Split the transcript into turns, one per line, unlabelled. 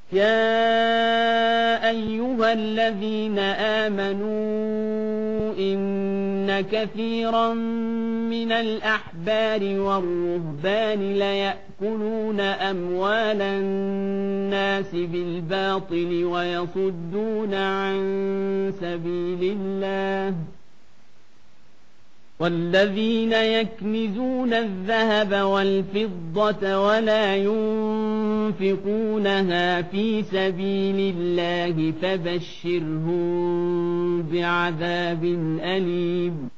يا أيها الذين آمنوا إن كثيرا من الأحبار والرهبان ليأكلون أموال الناس بالباطل ويصدون عن سبيل الله والذين يكنزون الذهب والفضة ولا ينفقونها في سبيل الله فبشرهم بعذاب أليم